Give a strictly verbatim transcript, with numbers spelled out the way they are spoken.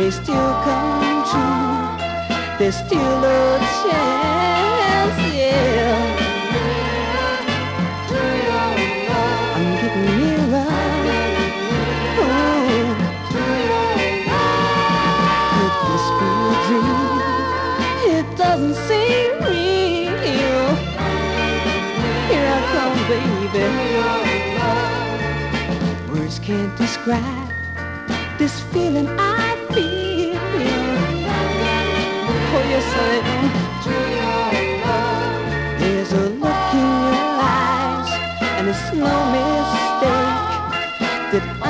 may still come true. There's still a chance, yeah. I'm getting nearer. Oh, could this be a dream? It doesn't seem real. Here I come, baby. Words can't describe this feeling I feel. Oh, yes, I am. There's a look in your eyes, and it's no mistake that